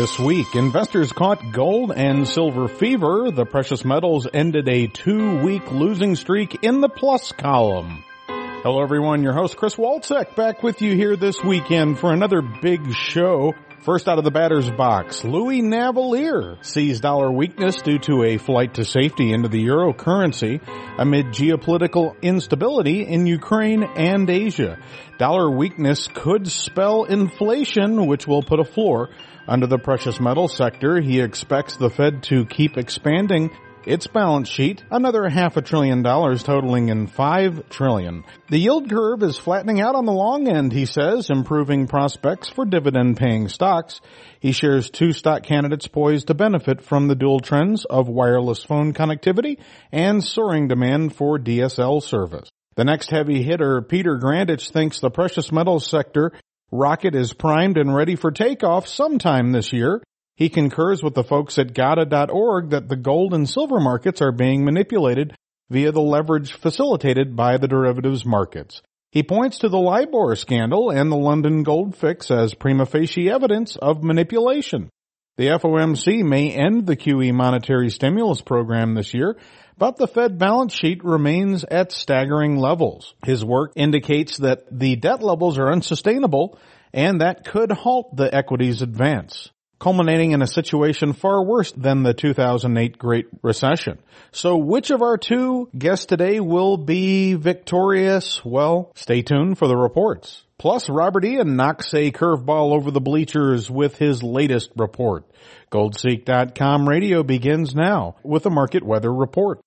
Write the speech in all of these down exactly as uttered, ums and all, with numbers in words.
this week. Investors caught gold and silver fever. The precious metals ended a two-week losing streak in the plus column. Hello everyone, your host Chris Walczek back with you here this weekend for another big show. First out of the batter's box, Louis Navellier sees dollar weakness due to a flight to safety into the euro currency amid geopolitical instability in Ukraine and Asia. Dollar weakness could spell inflation, which will put a floor under the precious metal sector. He expects the Fed to keep expanding its balance sheet, another half a trillion dollars totaling in five trillion. The yield curve is flattening out on the long end, he says, improving prospects for dividend-paying stocks. He shares two stock candidates poised to benefit from the dual trends of wireless phone connectivity and soaring demand for D S L service. The next heavy hitter, Peter Grandich, thinks the precious metals sector rocket is primed and ready for takeoff sometime this year. He concurs with the folks at G A D A dot org that the gold and silver markets are being manipulated via the leverage facilitated by the derivatives markets. He points to the LIBOR scandal and the London gold fix as prima facie evidence of manipulation. The F O M C may end the Q E monetary stimulus program this year, but the Fed balance sheet remains at staggering levels. His work indicates that the debt levels are unsustainable and that could halt the equities advance, culminating in a situation far worse than the two thousand eight Great Recession. So which of our two guests today will be victorious? Well, stay tuned for the reports. Plus, Robert Ian knocks a curveball over the bleachers with his latest report. Goldseek dot com radio begins now with a market weather report.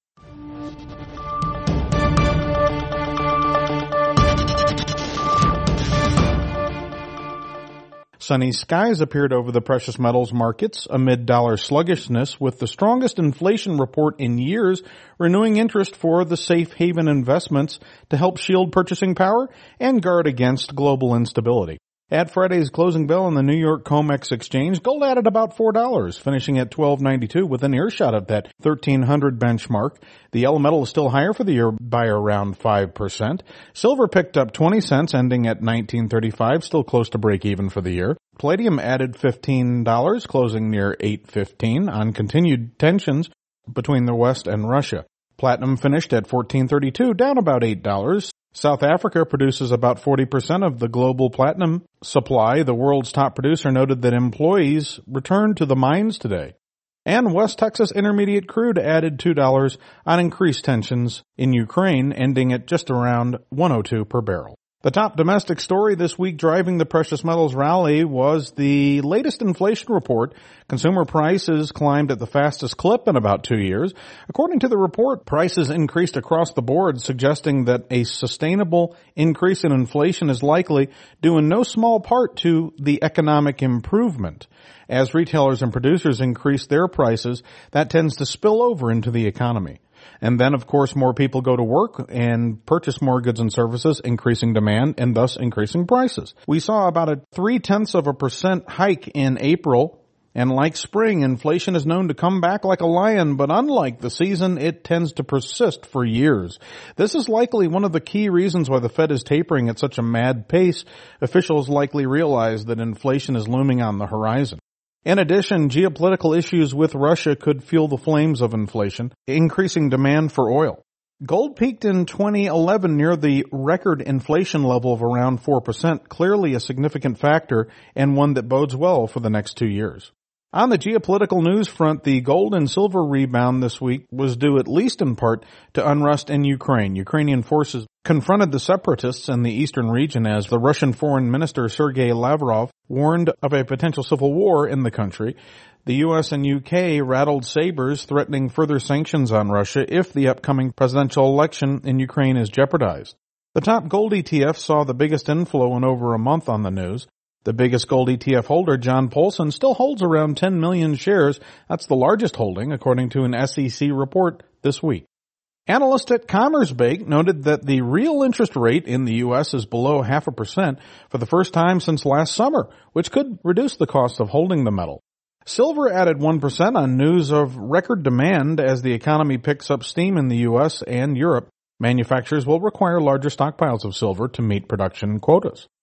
Sunny skies appeared over the precious metals markets amid dollar sluggishness, with the strongest inflation report in years renewing interest for the safe haven investments to help shield purchasing power and guard against global instability. At Friday's closing bell on the New York COMEX exchange, gold added about four dollars, finishing at twelve ninety-two with an earshot of that thirteen hundred benchmark. The yellow metal is still higher for the year by around five percent. Silver picked up twenty cents, ending at nineteen thirty-five, still close to break even for the year. Palladium added fifteen dollars, closing near eight fifteen on continued tensions between the West and Russia. Platinum finished at fourteen thirty-two, down about eight dollars. South Africa produces about forty percent of the global platinum supply. The world's top producer noted that employees returned to the mines today. And West Texas Intermediate crude added two dollars on increased tensions in Ukraine, ending at just around one oh two per barrel. The top domestic story this week driving the precious metals rally was the latest inflation report. Consumer prices climbed at the fastest clip in about two years. According to the report, prices increased across the board, suggesting that a sustainable increase in inflation is likely due in no small part to the economic improvement. As retailers and producers increase their prices, that tends to spill over into the economy. And then, of course, more people go to work and purchase more goods and services, increasing demand and thus increasing prices. We saw about a three-tenths of a percent hike in April, and like spring, inflation is known to come back like a lion, but unlike the season, it tends to persist for years. This is likely one of the key reasons why the Fed is tapering at such a mad pace. Officials likely realize that inflation is looming on the horizon. In addition, geopolitical issues with Russia could fuel the flames of inflation, increasing demand for oil. Gold peaked in twenty eleven near the record inflation level of around four percent, clearly a significant factor and one that bodes well for the next two years. On the geopolitical news front, the gold and silver rebound this week was due at least in part to unrest in Ukraine. Ukrainian forces confronted the separatists in the eastern region as the Russian Foreign Minister Sergei Lavrov warned of a potential civil war in the country. The U S and U K rattled sabers, threatening further sanctions on Russia if the upcoming presidential election in Ukraine is jeopardized. The top gold E T F saw the biggest inflow in over a month on the news. The biggest gold E T F holder, John Paulson, still holds around ten million shares. That's the largest holding, according to an S E C report this week. Analysts at Commerzbank noted that the real interest rate in the U S is below half a percent for the first time since last summer, which could reduce the cost of holding the metal. Silver added one percent on news of record demand as the economy picks up steam in the U S and Europe. Manufacturers will require larger stockpiles of silver to meet production quotas.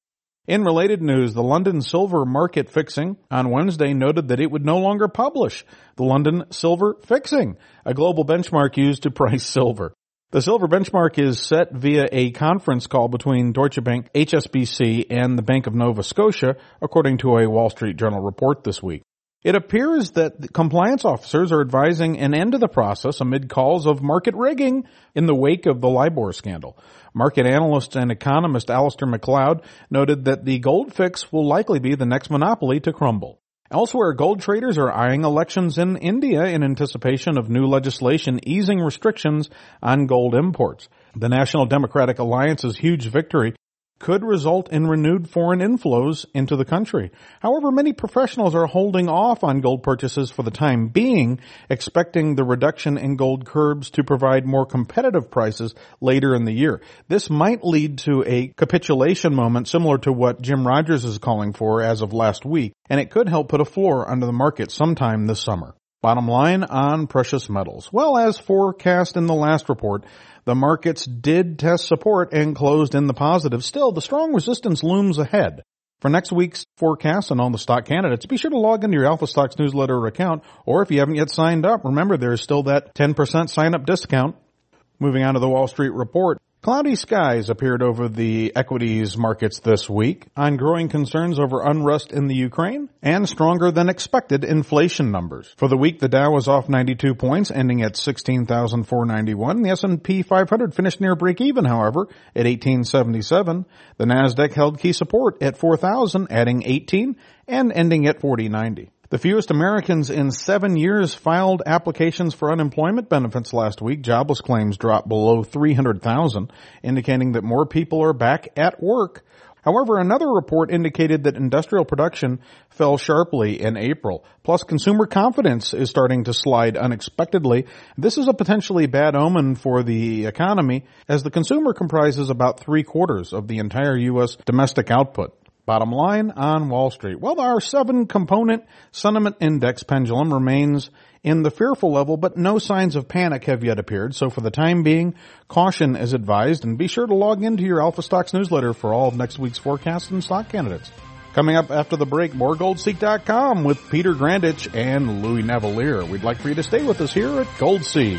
In related news, the London Silver Market Fixing on Wednesday noted that it would no longer publish the London Silver Fixing, a global benchmark used to price silver. The silver benchmark is set via a conference call between Deutsche Bank, H S B C, and the Bank of Nova Scotia, according to a Wall Street Journal report this week. It appears that compliance officers are advising an end to the process amid calls of market rigging in the wake of the LIBOR scandal. Market analyst and economist Alistair McLeod noted that the gold fix will likely be the next monopoly to crumble. Elsewhere, gold traders are eyeing elections in India in anticipation of new legislation easing restrictions on gold imports. The National Democratic Alliance's huge victory could result in renewed foreign inflows into the country. However, many professionals are holding off on gold purchases for the time being, expecting the reduction in gold curbs to provide more competitive prices later in the year. This might lead to a capitulation moment similar to what Jim Rogers is calling for as of last week, and it could help put a floor under the market sometime this summer. Bottom line on precious metals. Well, as forecast in the last report, the markets did test support and closed in the positive. Still, the strong resistance looms ahead. For next week's forecast on all the stock candidates, be sure to log into your Alpha Stocks newsletter account, or if you haven't yet signed up, remember there is still that ten percent sign-up discount. Moving on to the Wall Street Report. Cloudy skies appeared over the equities markets this week on growing concerns over unrest in the Ukraine and stronger than expected inflation numbers. For the week, the Dow was off ninety-two points, ending at sixteen thousand four hundred ninety-one. The S and P five hundred finished near break-even, however, at eighteen seventy-seven. The Nasdaq held key support at four thousand, adding eighteen, and ending at forty ninety. The fewest Americans in seven years filed applications for unemployment benefits last week. Jobless claims dropped below three hundred thousand, indicating that more people are back at work. However, another report indicated that industrial production fell sharply in April. Plus, consumer confidence is starting to slide unexpectedly. This is a potentially bad omen for the economy, as the consumer comprises about three quarters of the entire U S domestic output. Bottom line on Wall Street. Well, our seven-component sentiment index pendulum remains in the fearful level, but no signs of panic have yet appeared. So for the time being, caution is advised, and be sure to log into your Alpha Stocks newsletter for all of next week's forecasts and stock candidates. Coming up after the break, more gold seek dot com with Peter Grandich and Louis Navalier. We'd like for you to stay with us here at GoldSeek.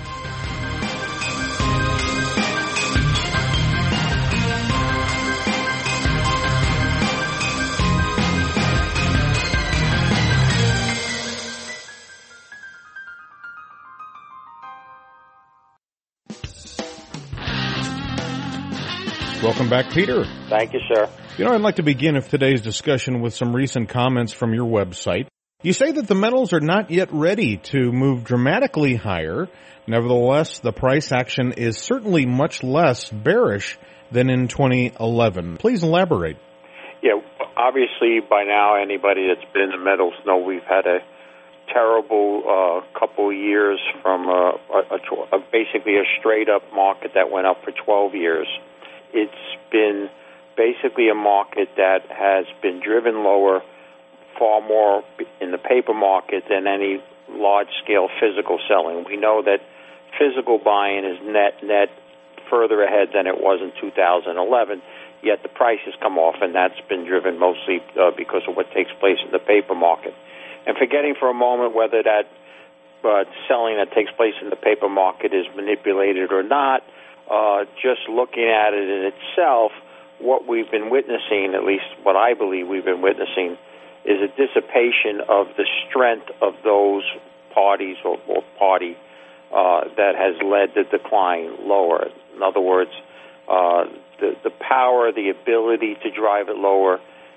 Welcome back, Peter. Thank you, sir. You know, I'd like to begin of today's discussion with some recent comments from your website. You say that the metals are not yet ready to move dramatically higher. Nevertheless, the price action is certainly much less bearish than in twenty eleven. Please elaborate. Yeah, obviously by now anybody that's been in the metals know we've had a terrible uh, couple of years from uh, a, a, a, basically a straight-up market that went up for twelve years. It's been basically a market that has been driven lower far more in the paper market than any large-scale physical selling. We know that physical buying is net, net further ahead than it was in two thousand eleven, yet the price has come off, and that's been driven mostly uh, because of what takes place in the paper market. And forgetting for a moment whether that uh, selling that takes place in the paper market is manipulated or not, Uh, just looking at it in itself, what we've been witnessing, at least what I believe we've been witnessing, is a dissipation of the strength of those parties or, or party uh, that has led the decline lower. In other words, uh, the, the power, the ability to drive it lower,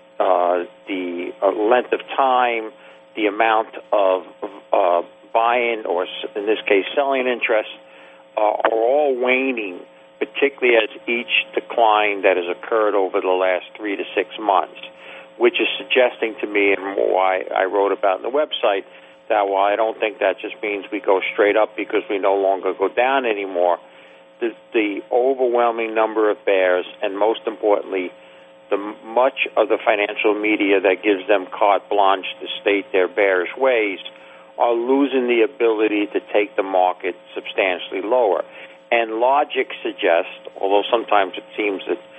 uh, the uh, length of time, the amount of uh, buying, or in this case selling interest, Uh, are all waning, particularly as each decline that has occurred over the last three to six months, which is suggesting to me, and why I wrote about in the website, that while I don't think that just means we go straight up because we no longer go down anymore, the, the overwhelming number of bears, and most importantly, the much of the financial media that gives them carte blanche to state their bearish ways, are losing the ability to take the market substantially lower. And logic suggests, although sometimes it seems that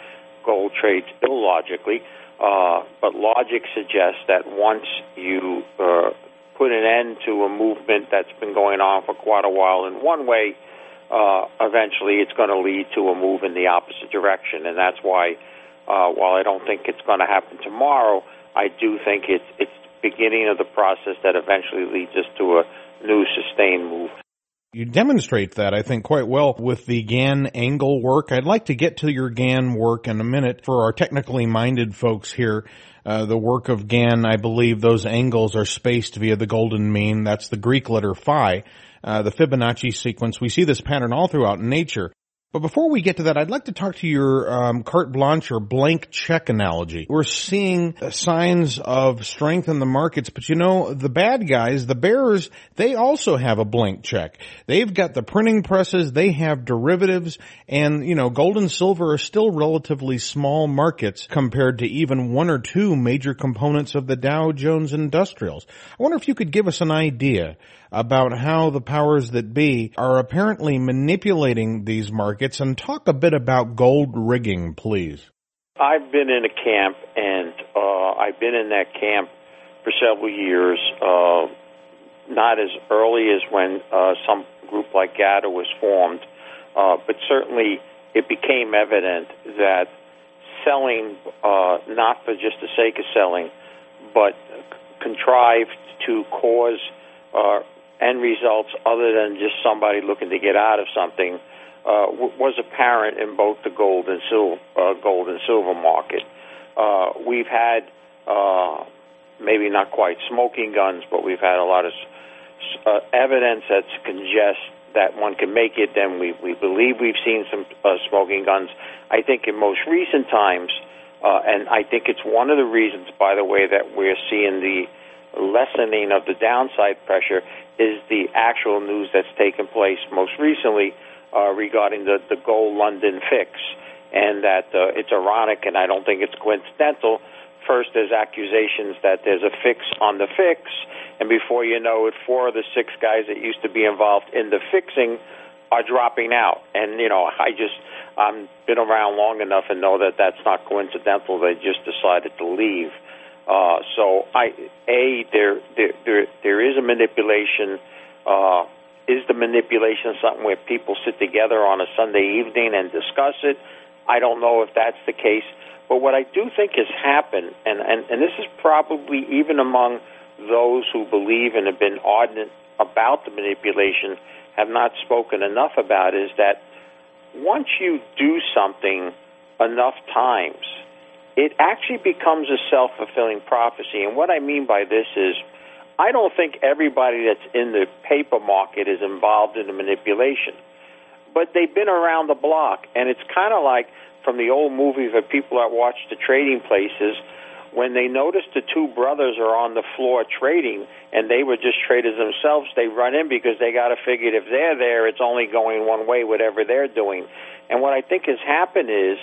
gold trades illogically, uh, but logic suggests that once you uh, put an end to a movement that's been going on for quite a while in one way, uh, eventually it's going to lead to a move in the opposite direction. And that's why, uh, while I don't think it's going to happen tomorrow, I do think it's, it's the beginning of the process that eventually leads us to a new sustained move. You demonstrate that, I think, quite well with the Gann angle work. I'd like to get to your Gann work in a minute. For our technically minded folks here, uh, the work of Gann, I believe those angles are spaced via the golden mean. That's the Greek letter phi, uh, the Fibonacci sequence. We see this pattern all throughout nature. But before we get to that, I'd like to talk to your um, carte blanche or blank check analogy. We're seeing signs of strength in the markets, but you know, the bad guys, the bears, they also have a blank check. They've got the printing presses, they have derivatives, and, you know, gold and silver are still relatively small markets compared to even one or two major components of the Dow Jones Industrials. I wonder if you could give us an idea about how the powers that be are apparently manipulating these markets, and talk a bit about gold rigging, please. I've been in a camp, and uh, I've been in that camp for several years, uh, not as early as when uh, some group like GATA was formed, uh, but certainly it became evident that selling, uh, not for just the sake of selling, but contrived to cause uh, end results other than just somebody looking to get out of something, uh, w- was apparent in both the gold and silver, uh, gold and silver market. Uh, we've had, uh, maybe not quite smoking guns, but we've had a lot of uh, evidence that suggests that one can make it. Then we, we believe we've seen some uh, smoking guns. I think in most recent times, uh, and I think it's one of the reasons, by the way, that we're seeing the lessening of the downside pressure is the actual news that's taken place most recently uh, regarding the, the gold London fix, and that uh, it's ironic, and I don't think it's coincidental. First, there's accusations that there's a fix on the fix, and before you know it, four of the six guys that used to be involved in the fixing are dropping out. And, you know, I just, I've been around long enough and know that that's not coincidental. They just decided to leave. Uh, so, I, A, there, there, there, there is a manipulation. Uh, is the manipulation something where people sit together on a Sunday evening and discuss it? I don't know if that's the case. But what I do think has happened, and, and, and this is probably even among those who believe and have been ardent about the manipulation, have not spoken enough about, is that once you do something enough times, it actually becomes a self-fulfilling prophecy. And what I mean by this is, I don't think everybody that's in the paper market is involved in the manipulation. But they've been around the block, and it's kind of like from the old movie for people that watch the Trading Places, when they notice the two brothers are on the floor trading, and they were just traders themselves, they run in because they got to figure if they're there, it's only going one way, whatever they're doing. And what I think has happened is,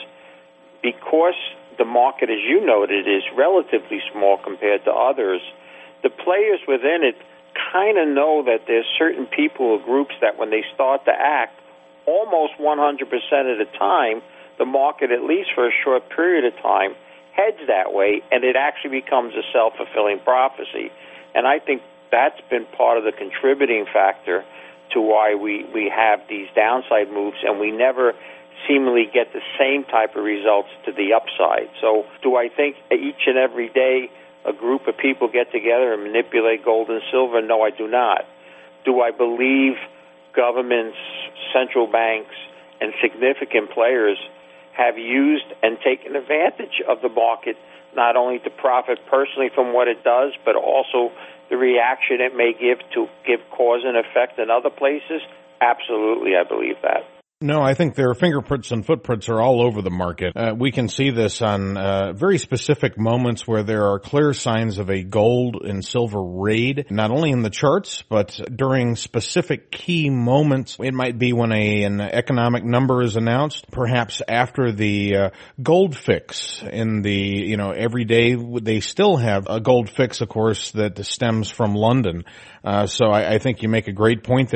because the market, as you noted, is relatively small compared to others, the players within it kind of know that there's certain people or groups that when they start to act, almost one hundred percent of the time, the market, at least for a short period of time, heads that way, and it actually becomes a self-fulfilling prophecy. And I think that's been part of the contributing factor to why we, we have these downside moves, and we never seemingly get the same type of results to the upside. So do I think each and every day a group of people get together and manipulate gold and silver? No, I do not. Do I believe governments, central banks, and significant players have used and taken advantage of the market, not only to profit personally from what it does, but also the reaction it may give to give cause and effect in other places? Absolutely, I believe that. No, I think their fingerprints and footprints are all over the market. Uh, we can see this on uh, very specific moments where there are clear signs of a gold and silver raid, not only in the charts, but during specific key moments. It might be when a, an economic number is announced, perhaps after the uh, gold fix in the, you know, every day they still have a gold fix, of course, that stems from London. Uh, so I, I think you make a great point there.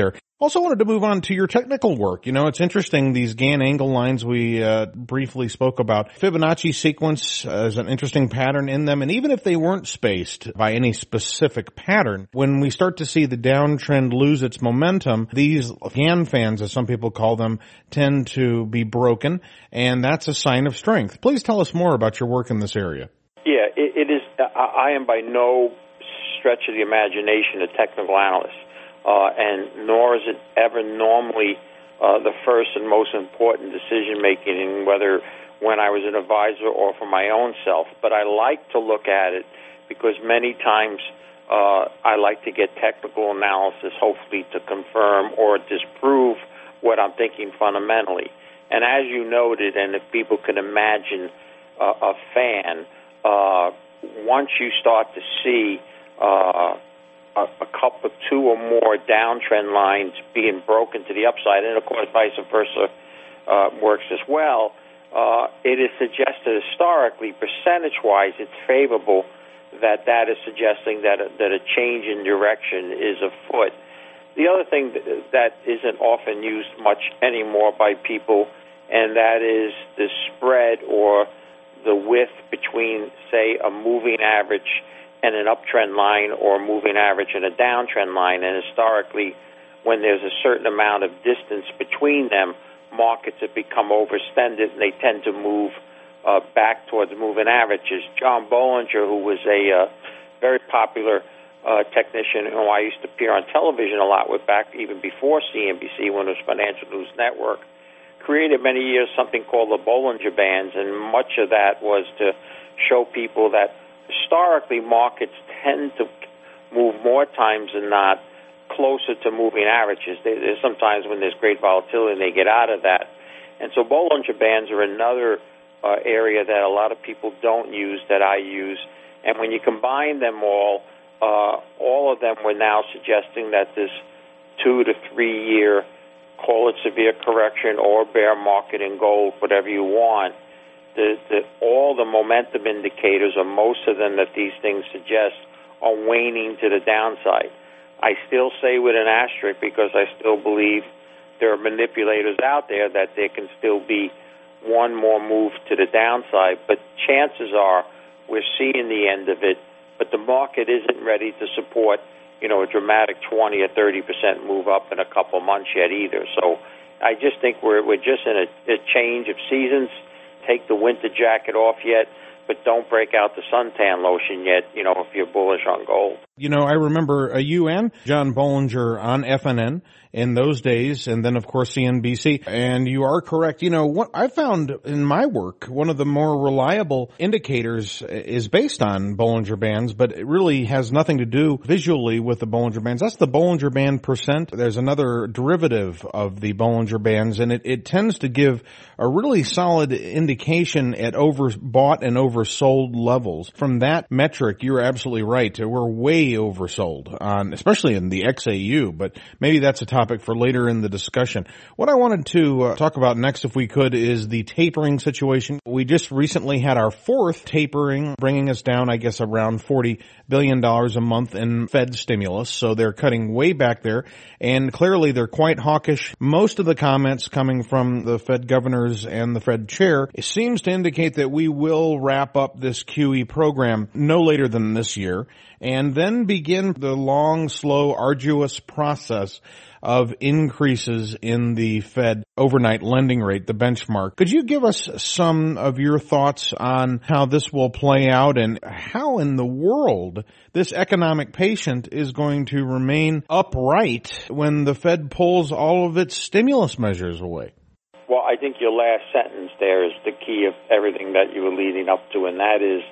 Also wanted to move on to your technical work. You know, it's interesting, these Gann angle lines we uh, briefly spoke about. Fibonacci sequence uh, is an interesting pattern in them, and even if they weren't spaced by any specific pattern, when we start to see the downtrend lose its momentum, these Gann fans, as some people call them, tend to be broken, and that's a sign of strength. Please tell us more about your work in this area. Yeah, it, it is. I am by no stretch of the imagination a technical analyst. Uh, and nor is it ever normally uh, the first and most important decision-making in whether when I was an advisor or for my own self. But I like to look at it because many times uh, I like to get technical analysis, hopefully to confirm or disprove what I'm thinking fundamentally. And as you noted, and if people can imagine uh, a fan, uh, once you start to see uh, A, a couple, two or more downtrend lines being broken to the upside, and of course vice versa uh, works as well, uh, it is suggested historically, percentage-wise, it's favorable that that is suggesting that a, that a change in direction is afoot. The other thing that, that isn't often used much anymore by people, and that is the spread or the width between, say, a moving average and an uptrend line or a moving average and a downtrend line. And historically, when there's a certain amount of distance between them, markets have become overextended and they tend to move uh, back towards moving averages. John Bollinger, who was a uh, very popular uh, technician who I used to appear on television a lot with back even before C N B C when it was Financial News Network, created many years something called the Bollinger Bands, and much of that was to show people that historically, markets tend to move more times than not closer to moving averages. There's sometimes when there's great volatility, they get out of that. And so Bollinger Bands are another uh, area that a lot of people don't use that I use. And when you combine them all, uh, all of them were now suggesting that this two to three year, call it severe correction or bear market in gold, whatever you want, The, the, all the momentum indicators, or most of them that these things suggest, are waning to the downside. I still say with an asterisk because I still believe there are manipulators out there that there can still be one more move to the downside. But chances are we're seeing the end of it, but the market isn't ready to support, you know, a dramatic twenty or thirty percent move up in a couple months yet either. So I just think we're, we're just in a, a change of seasons. Take the winter jacket off yet, but don't break out the suntan lotion yet, you know, if you're bullish on gold. You know, I remember uh, you and John Bollinger on F N N in those days, and then, of course, C N B C. And you are correct. You know, what I found in my work, one of the more reliable indicators is based on Bollinger Bands, but it really has nothing to do visually with the Bollinger Bands. That's the Bollinger Band percent. There's another derivative of the Bollinger Bands, and it, it tends to give a really solid indication at overbought and oversold levels. From that metric, you're absolutely right. We're way oversold on, especially in the X A U, but maybe that's a topic for later in the discussion. What I wanted to uh, talk about next, if we could, is the tapering situation. We just recently had our fourth tapering, bringing us down, I guess, around forty billion dollars a month in Fed stimulus. So they're cutting way back there, and clearly they're quite hawkish. Most of the comments coming from the Fed governors and the Fed chair seems to indicate that we will wrap up this Q E program no later than this year, and then begin the long, slow, arduous process of increases in the Fed overnight lending rate, the benchmark. Could you give us some of your thoughts on how this will play out and how in the world this economic patient is going to remain upright when the Fed pulls all of its stimulus measures away? Well, I think your last sentence there is the key of everything that you were leading up to, and that is,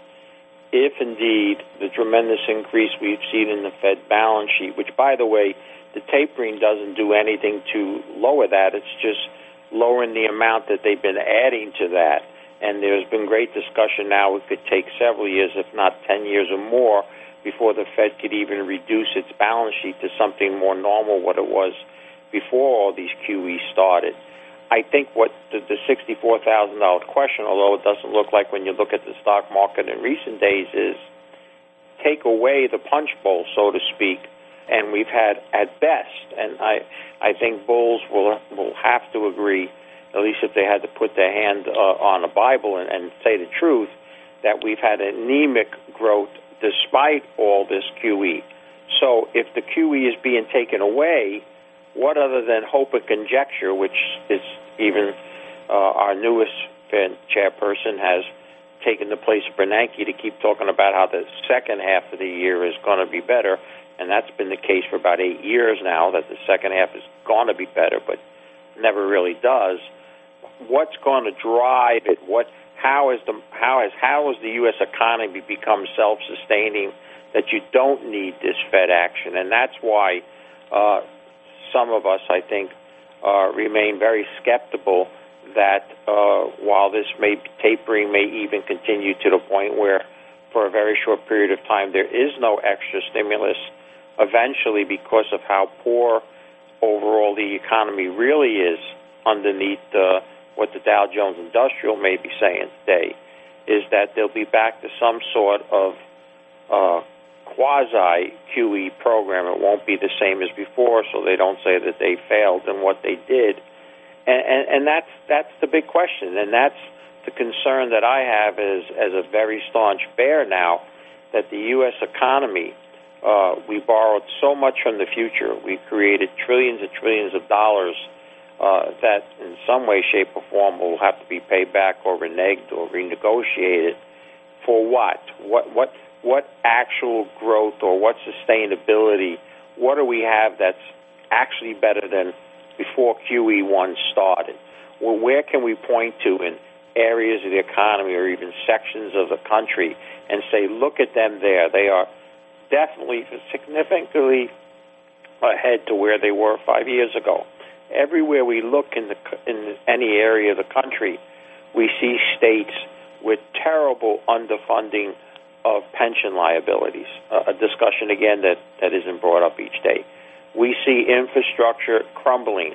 if indeed the tremendous increase we've seen in the Fed balance sheet, which, by the way, the tapering doesn't do anything to lower that. It's just lowering the amount that they've been adding to that. And there's been great discussion now. It could take several years, if not ten years or more, before the Fed could even reduce its balance sheet to something more normal, what it was before all these Q Es started. I think what the, the sixty-four thousand dollars question, although it doesn't look like when you look at the stock market in recent days, is take away the punch bowl, so to speak, and we've had at best, and I I think bulls will will have to agree, at least if they had to put their hand uh, on a Bible and, and say the truth, that we've had anemic growth despite all this Q E. So if the Q E is being taken away, what other than hope and conjecture, which is even uh, our newest Fed chairperson has taken the place of Bernanke to keep talking about how the second half of the year is going to be better, and that's been the case for about eight years now, that the second half is going to be better, but never really does. What's going to drive it? What? How is the how has how has the U S economy become self-sustaining that you don't need this Fed action? And that's why uh, some of us, I think, uh, remain very skeptical that uh, while this may tapering may even continue to the point where, for a very short period of time, there is no extra stimulus. Eventually, because of how poor overall the economy really is underneath uh, what the Dow Jones Industrial may be saying today, is that they'll be back to some sort of uh, quasi-Q E program. It won't be the same as before, so they don't say that they failed in what they did. And, and, and that's that's the big question, and that's the concern that I have as, as a very staunch bear now, that the U S economy, uh, we borrowed so much from the future. We created trillions and trillions of dollars uh, that in some way, shape, or form will have to be paid back or reneged or renegotiated. For what? What what what actual growth or what sustainability? What do we have that's actually better than before Q E one started? Well, where can we point to in areas of the economy or even sections of the country and say, look at them there. They are definitely significantly ahead to where they were five years ago. Everywhere we look in the in any area of the country, we see states with terrible underfunding of pension liabilities, uh, a discussion, again, that, that isn't brought up each day. We see infrastructure crumbling.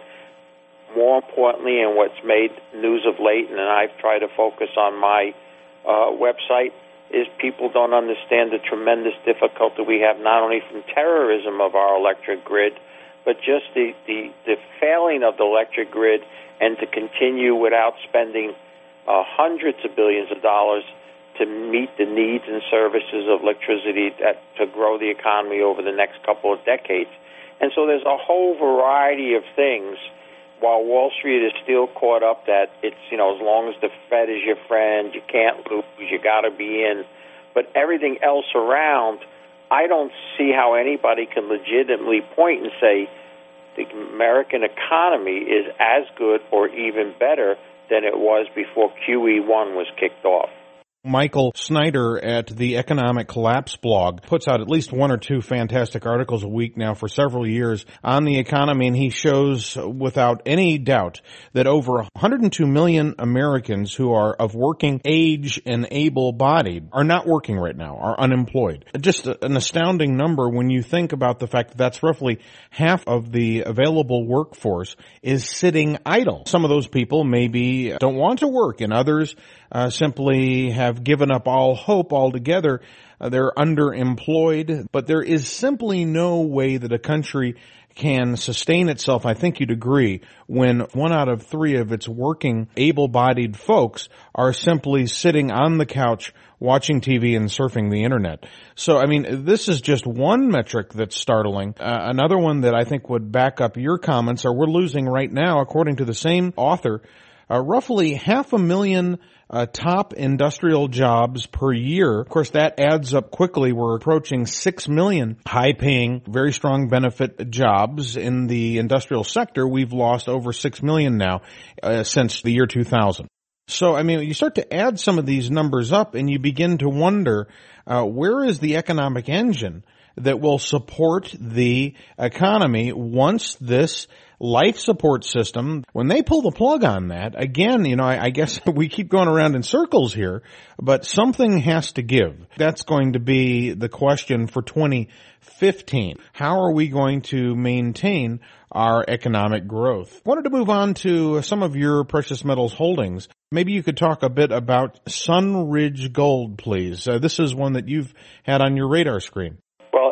More importantly, and what's made news of late, and I've tried to focus on my uh, website, is people don't understand the tremendous difficulty we have not only from terrorism of our electric grid, but just the, the, the failing of the electric grid, and to continue without spending uh, hundreds of billions of dollars to meet the needs and services of electricity that, to grow the economy over the next couple of decades. And so there's a whole variety of things, while Wall Street is still caught up that it's, you know, as long as the Fed is your friend, you can't lose, you got to be in. But everything else around, I don't see how anybody can legitimately point and say the American economy is as good or even better than it was before Q E one was kicked off. Michael Snyder at the Economic Collapse blog puts out at least one or two fantastic articles a week now for several years on the economy, and he shows without any doubt that over one hundred two million Americans who are of working age and able-bodied are not working right now, are unemployed. Just an astounding number when you think about the fact that that's roughly half of the available workforce is sitting idle. Some of those people maybe don't want to work, and others uh, simply have given up all hope altogether. Uh, they're underemployed, but there is simply no way that a country can sustain itself, I think you'd agree, when one out of three of its working, able-bodied folks are simply sitting on the couch watching T V and surfing the internet. So, I mean, this is just one metric that's startling. Uh, another one that I think would back up your comments are we're losing right now, according to the same author, uh, roughly half a million Uh, top industrial jobs per year. Of course, that adds up quickly. We're approaching six million high-paying, very strong benefit jobs in the industrial sector. We've lost over six million now uh, since the year two thousand. So, I mean, you start to add some of these numbers up and you begin to wonder, uh, where is the economic engine that will support the economy once this life support system, when they pull the plug on that, again, you know, I, I guess we keep going around in circles here, but something has to give. That's going to be the question for twenty fifteen. How are we going to maintain our economic growth? I wanted to move on to some of your precious metals holdings. Maybe you could talk a bit about Sunridge Gold, please. Uh, this is one that you've had on your radar screen. Well,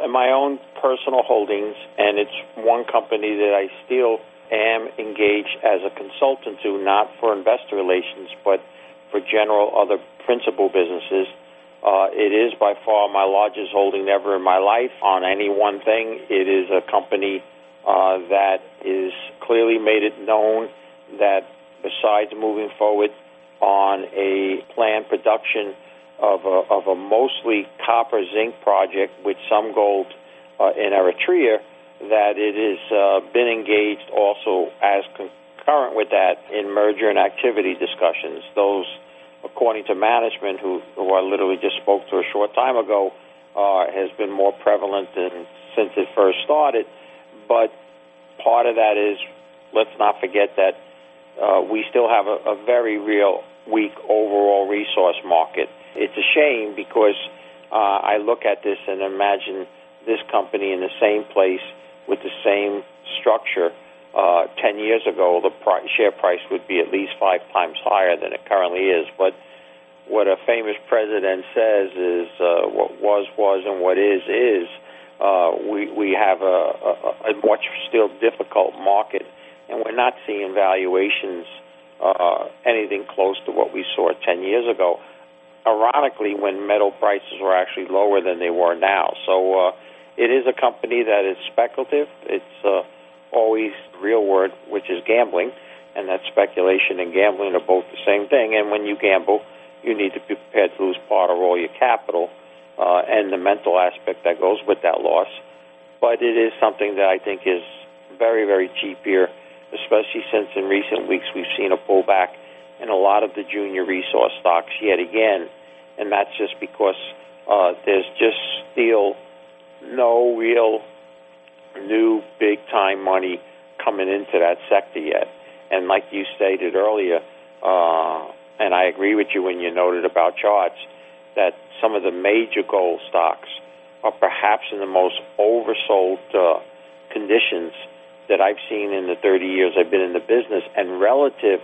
in my own personal holdings, and it's one company that I still am engaged as a consultant to, not for investor relations, but for general other principal businesses. Uh, it is by far my largest holding ever in my life on any one thing. It is a company uh, that is clearly made it known that besides moving forward on a planned production of a, of a mostly copper zinc project with some gold uh, in Eritrea, that it has uh, been engaged also as concurrent with that in merger and activity discussions. Those, according to management, who, who I literally just spoke to a short time ago, uh, has been more prevalent than since it first started. But part of that is, let's not forget that uh, we still have a, a very real weak overall resource market. It's a shame because uh, I look at this and imagine this company in the same place with the same structure uh, ten years ago, the pri- share price would be at least five times higher than it currently is. But what a famous president says is uh, what was, was, and what is, is. Uh, we, we have a, a, a much still difficult market, and we're not seeing valuations uh, anything close to what we saw ten years ago, ironically, when metal prices were actually lower than they were now. So uh, it is a company that is speculative. It's uh, always the real word, which is gambling, and that speculation and gambling are both the same thing. And when you gamble, you need to be prepared to lose part or all your capital uh, and the mental aspect that goes with that loss. But it is something that I think is very, very cheap here, especially since in recent weeks we've seen a pullback in a lot of the junior resource stocks yet again, and that's just because uh, there's just still no real new big-time money coming into that sector yet. And like you stated earlier, uh, and I agree with you when you noted about charts, that some of the major gold stocks are perhaps in the most oversold uh, conditions that I've seen in the thirty years I've been in the business, and relative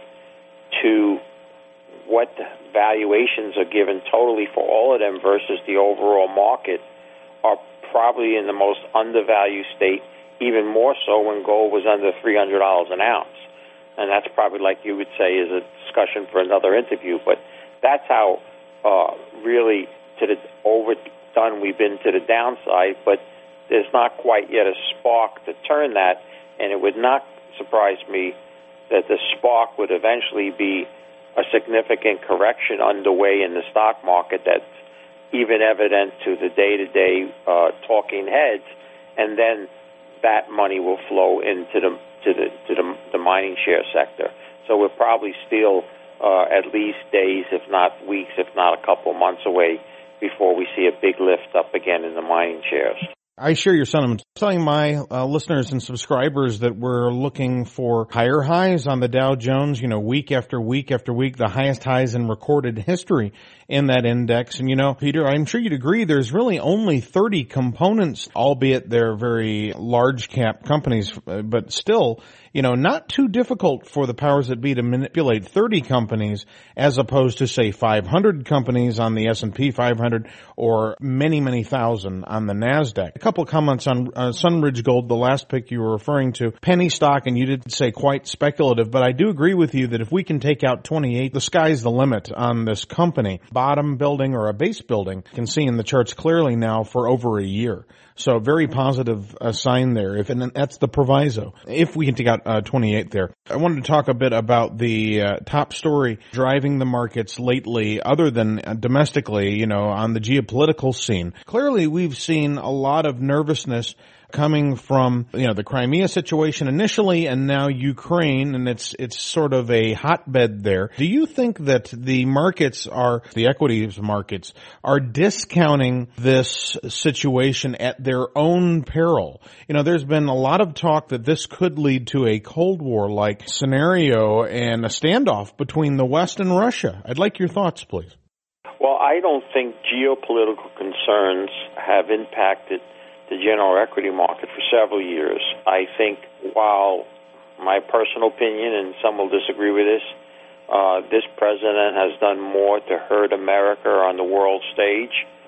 to what valuations are given totally for all of them versus the overall market, are probably in the most undervalued state, even more so when gold was under three hundred dollars an ounce. And that's probably, like you would say, is a discussion for another interview. But that's how uh, really to the overdone we've been to the downside. But there's not quite yet a spark to turn that, and it would not surprise me that the spark would eventually be a significant correction underway in the stock market that's even evident to the day-to-day uh, talking heads, and then that money will flow into the to the to the, the mining share sector. So we're probably still uh, at least days, if not weeks, if not a couple months away before we see a big lift up again in the mining shares. I share your sentiments. Telling my uh, listeners and subscribers that we're looking for higher highs on the Dow Jones, you know, week after week after week, the highest highs in recorded history in that index. And, you know, Peter, I'm sure you'd agree there's really only thirty components, albeit they're very large cap companies, but still, you know, not too difficult for the powers that be to manipulate thirty companies as opposed to, say, five hundred companies on the S and P five hundred or many, many thousand on the NASDAQ. A couple of comments on uh, Sunridge Gold, the last pick you were referring to. Penny stock, and you did say quite speculative, but I do agree with you that if we can take out twenty-eight, the sky's the limit on this company. Bottom building or a base building, you can see in the charts clearly now for over a year. So very positive uh, sign there. If and that's the proviso. If we can take out uh, twenty-eight there. I wanted to talk a bit about the uh, top story driving the markets lately, other than uh, domestically, you know, on the geopolitical scene. Clearly, we've seen a lot of nervousness coming from, you know, the Crimea situation initially and now Ukraine, and it's it's sort of a hotbed there. Do you think that the markets are, the equities markets, are discounting this situation at their own peril? You know, there's been a lot of talk that this could lead to a Cold War-like scenario and a standoff between the West and Russia. I'd like your thoughts, please. Well, I don't think geopolitical concerns have impacted the general equity market for several years. I think, while my personal opinion, and some will disagree with this, uh, this president has done more to hurt America on the world stage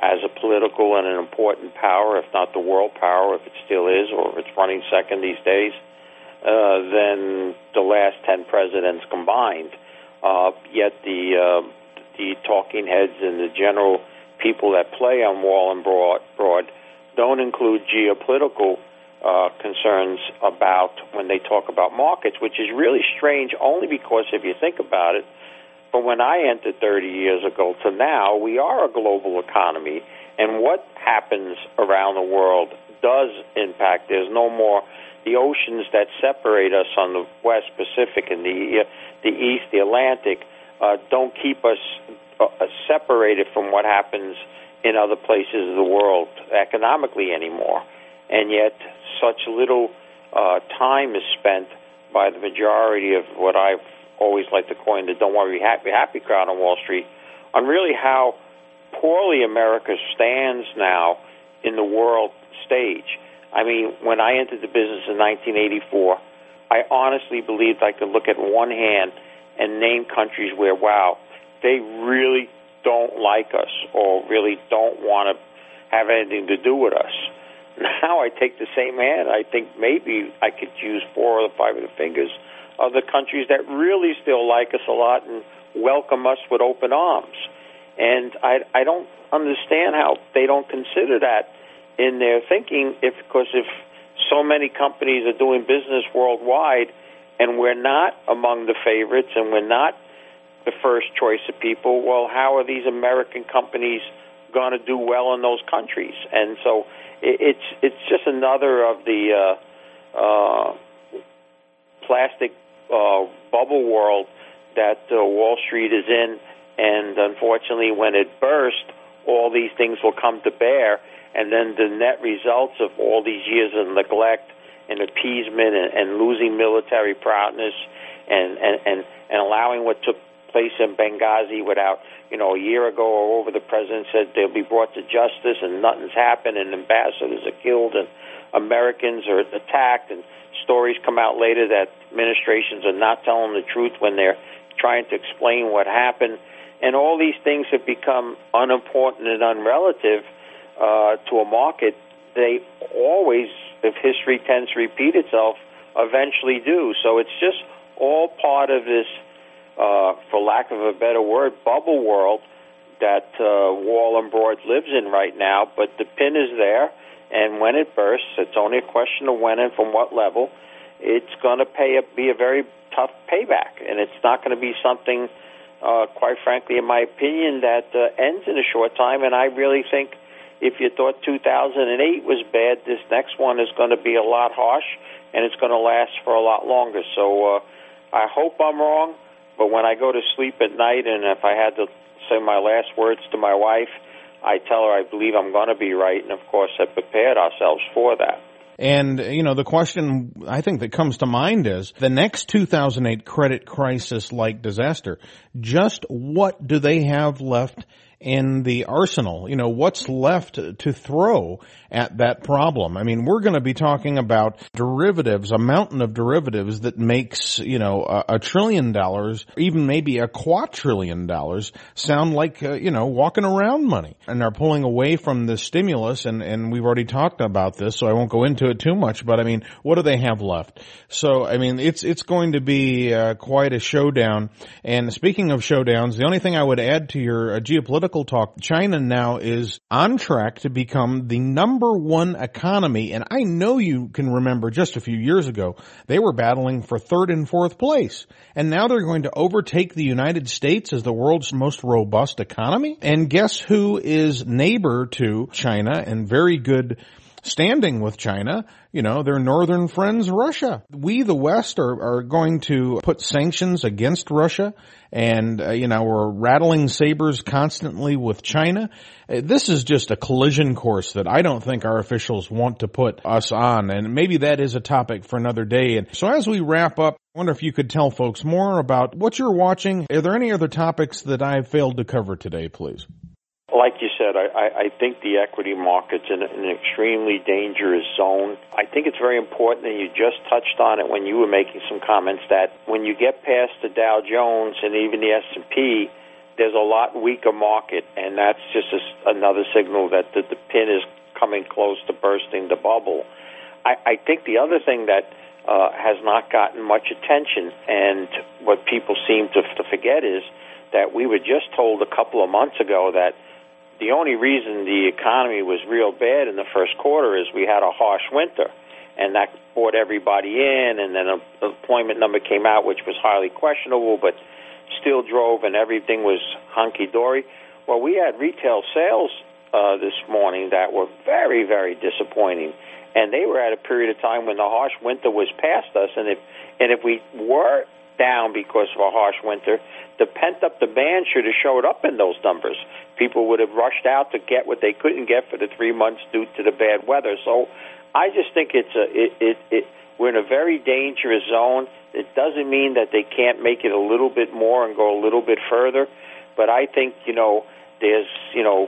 as a political and an important power, if not the world power, if it still is, or if it's running second these days, uh, than the last ten presidents combined. Uh, yet the uh, the talking heads and the general people that play on Wall and Broad, broad don't include geopolitical uh, concerns about when they talk about markets, which is really strange only because if you think about it, but when I entered thirty years ago to now, we are a global economy, and what happens around the world does impact. There's no more the oceans that separate us on the West Pacific and the the East, the Atlantic, uh, don't keep us uh, separated from what happens in other places of the world economically anymore. And yet, such little uh, time is spent by the majority of what I've always like to coin the don't worry, happy, happy crowd on Wall Street, on really how poorly America stands now in the world stage. I mean, when I entered the business in nineteen eighty-four, I honestly believed I could look at one hand and name countries where, wow, they really don't like us or really don't want to have anything to do with us. Now I take the same hand. I think maybe I could use four or five of the fingers of the countries that really still like us a lot and welcome us with open arms. And I, I don't understand how they don't consider that in their thinking, if because if so many companies are doing business worldwide and we're not among the favorites and we're not the first choice of people, well, how are these American companies going to do well in those countries? And so it, it's it's just another of the uh, uh, plastic uh, bubble world that uh, Wall Street is in. And unfortunately, when it bursts, all these things will come to bear. And then the net results of all these years of neglect and appeasement and, and losing military proudness and, and, and, and allowing what took place in Benghazi without, you know, a year ago or over, the president said they'll be brought to justice and nothing's happened and ambassadors are killed and Americans are attacked and stories come out later that administrations are not telling the truth when they're trying to explain what happened. And all these things have become unimportant and unrelative uh, to a market. They always, if history tends to repeat itself, eventually do. So it's just all part of this, uh, for lack of a better word, bubble world that uh, Wall and Broad lives in right now. But the pin is there, and when it bursts, it's only a question of when and from what level. It's going to pay a, be a very tough payback, and it's not going to be something, uh, quite frankly, in my opinion, that uh, ends in a short time. And I really think if you thought two thousand eight was bad, this next one is going to be a lot harsh, and it's going to last for a lot longer. So uh, I hope I'm wrong, but when I go to sleep at night, and if I had to say my last words to my wife, I tell her I believe I'm going to be right, and of course I've prepared ourselves for that. And, you know, the question I think that comes to mind is the next two thousand eight credit crisis-like disaster, just what do they have left in the arsenal? You know, what's left to throw at that problem? I mean, we're going to be talking about derivatives, a mountain of derivatives that makes, you know, a, a trillion dollars, even maybe a quadrillion dollars sound like, uh, you know, walking around money. And they're pulling away from the stimulus, and, and we've already talked about this, so I won't go into it too much, but I mean, what do they have left? So, I mean, it's, it's going to be uh, quite a showdown. And speaking of showdowns, the only thing I would add to your uh, geopolitical talk, China now is on track to become the number one economy. And I know you can remember just a few years ago, they were battling for third and fourth place. And now they're going to overtake the United States as the world's most robust economy. And guess who is neighbor to China and very good standing with China? You know, their northern friends, Russia. We, the West, are, are going to put sanctions against Russia, and, uh, you know, we're rattling sabers constantly with China. Uh, this is just a collision course that I don't think our officials want to put us on, and maybe that is a topic for another day. And so as we wrap up, I wonder if you could tell folks more about what you're watching. Are there any other topics that I've failed to cover today, please? Like you said, I, I think the equity market's in an extremely dangerous zone. I think it's very important, and you just touched on it when you were making some comments, that when you get past the Dow Jones and even the S and P, there's a lot weaker market, and that's just a, another signal that the, the pin is coming close to bursting the bubble. I, I think the other thing that uh, has not gotten much attention, and what people seem to, to forget, is that we were just told a couple of months ago that the only reason the economy was real bad in the first quarter is we had a harsh winter, and that brought everybody in, and then an employment number came out, which was highly questionable, but still drove, and everything was hunky-dory. Well, we had retail sales uh, this morning that were very, very disappointing, and they were at a period of time when the harsh winter was past us, and if and if we were down because of a harsh winter, the pent-up demand should have showed up in those numbers. People would have rushed out to get what they couldn't get for the three months due to the bad weather. So I just think it's a it, it, it we're in a very dangerous zone. It doesn't mean that they can't make it a little bit more and go a little bit further, but I think, you know, there's, you know,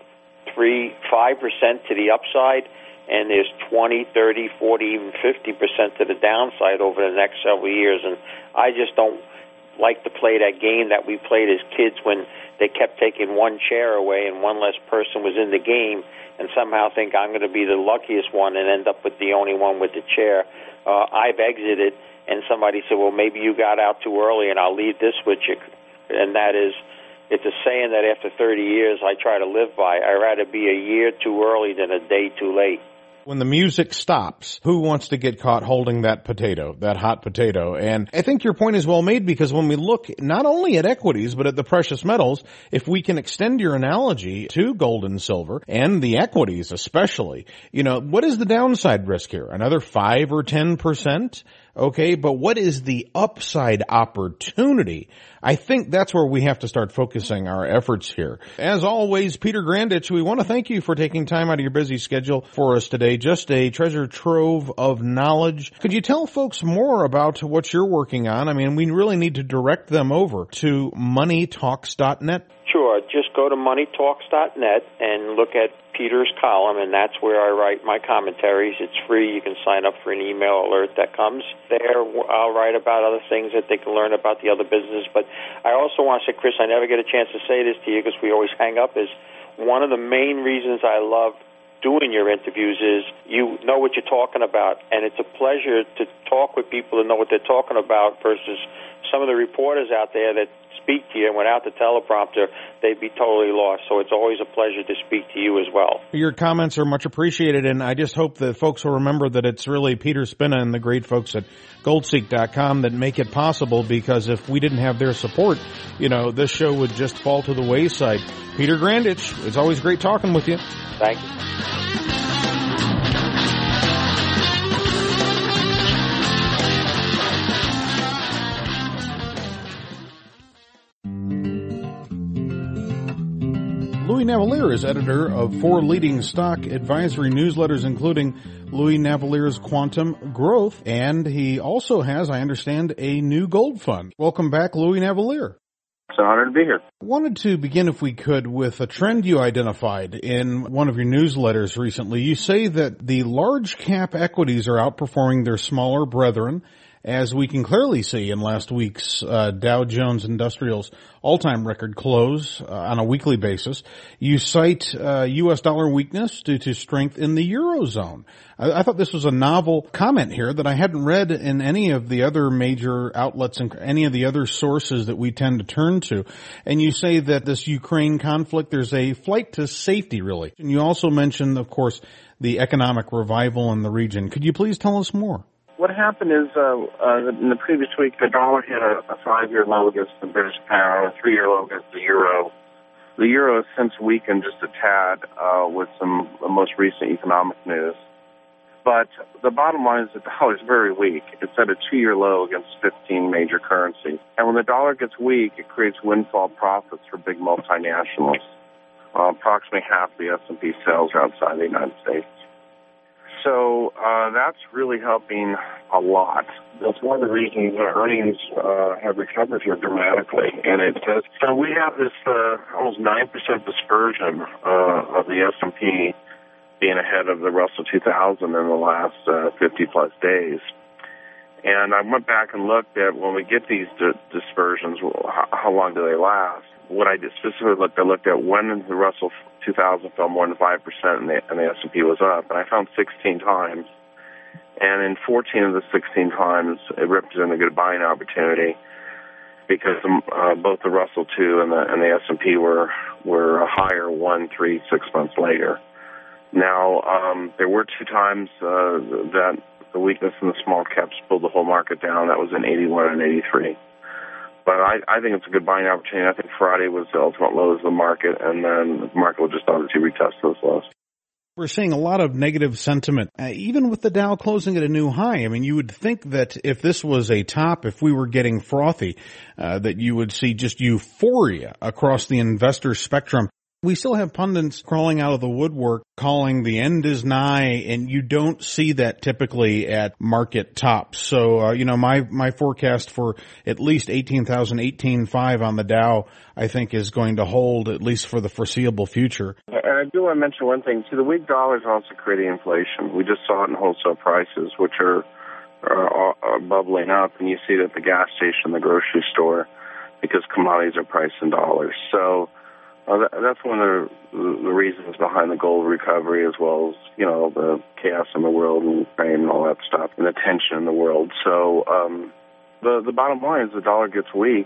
three, five percent to the upside, and there's twenty, thirty, forty, even fifty percent to the downside over the next several years. And I just don't like to play that game that we played as kids when they kept taking one chair away and one less person was in the game, and somehow think I'm going to be the luckiest one and end up with the only one with the chair. Uh, I've exited, and somebody said, well, maybe you got out too early, and I'll leave this with you. And that is, it's a saying that after thirty years I try to live by. I'd rather be a year too early than a day too late. When the music stops, who wants to get caught holding that potato, that hot potato? And I think your point is well made, because when we look not only at equities, but at the precious metals, if we can extend your analogy to gold and silver, and the equities especially, you know, what is the downside risk here? Another five or ten percent? Okay, but what is the upside opportunity? I think that's where we have to start focusing our efforts here. As always, Peter Grandich, we want to thank you for taking time out of your busy schedule for us today. Just a treasure trove of knowledge. Could you tell folks more about what you're working on? I mean, we really need to direct them over to money talks dot net. Sure. Just go to money talks dot net and look at Peter's column, and that's where I write my commentaries. It's free. You can sign up for an email alert that comes there. I'll write about other things that they can learn about the other business. But I also want to say, Chris, I never get a chance to say this to you because we always hang up, is one of the main reasons I love doing your interviews is you know what you're talking about, and it's a pleasure to talk with people and know what they're talking about versus some of the reporters out there that speak to you, and without the teleprompter, they'd be totally lost. So it's always a pleasure to speak to you as well. Your comments are much appreciated, and I just hope that folks will remember that it's really Peter Spina and the great folks at gold seek dot com that make it possible, because if we didn't have their support, you know, this show would just fall to the wayside. Peter Grandich, it's always great talking with you. Thank you. Louis Navellier is editor of four leading stock advisory newsletters, including Louis Navellier's Quantum Growth, and he also has, I understand, a new gold fund. Welcome back, Louis Navellier. It's an honor to be here. I wanted to begin, if we could, with a trend you identified in one of your newsletters recently. You say that the large cap equities are outperforming their smaller brethren, as we can clearly see in last week's uh, Dow Jones Industrials all-time record close uh, on a weekly basis. You cite uh, U S dollar weakness due to strength in the Eurozone. I, I thought this was a novel comment here that I hadn't read in any of the other major outlets and any of the other sources that we tend to turn to. And you say that this Ukraine conflict, there's a flight to safety, really. And you also mentioned, of course, the economic revival in the region. Could you please tell us more? What happened is, uh, uh, in the previous week, the dollar hit a, a five-year low against the British pound, a three-year low against the euro. The euro has since weakened just a tad uh, with some uh, most recent economic news. But the bottom line is the dollar is very weak. It's at a two-year low against fifteen major currencies. And when the dollar gets weak, it creates windfall profits for big multinationals. Uh, approximately half the S and P sales are outside the United States. So uh, that's really helping a lot. That's one of the reasons our earnings uh, have recovered here dramatically. And it does. So we have this uh, almost nine percent dispersion uh, of the S and P being ahead of the Russell two thousand in the last uh, fifty plus days. And I went back and looked at when we get these di- dispersions, how, how long do they last? What I did specifically looked, I looked at when the Russell two thousand fell more than five percent and the, and the S and P was up, and I found sixteen times. And in fourteen of the sixteen times, it represented a good buying opportunity because uh, both the Russell two and the and the S and P were were higher one, three, six months later. Now, um, there were two times uh, that the weakness in the small caps pulled the whole market down. That was in eighty-one and eighty-three. But I, I think it's a good buying opportunity. I think Friday was the ultimate lows of the market, and then the market will just obviously retest those lows. We're seeing a lot of negative sentiment, uh, even with the Dow closing at a new high. I mean, you would think that if this was a top, if we were getting frothy, uh, that you would see just euphoria across the investor spectrum. We still have pundits crawling out of the woodwork calling the end is nigh, and you don't see that typically at market tops. So, uh, you know, my, my forecast for at least eighteen thousand, eighteen thousand five on the Dow, I think is going to hold at least for the foreseeable future. And I do want to mention one thing. See, the weak dollar is also creating inflation. We just saw it in wholesale prices, which are, are, are bubbling up, and you see it at the gas station, the grocery store, because commodities are priced in dollars. So, Uh, that, that's one of the, the reasons behind the gold recovery, as well as, you know, the chaos in the world and Ukraine and all that stuff, and the tension in the world. So um, the the bottom line is the dollar gets weak.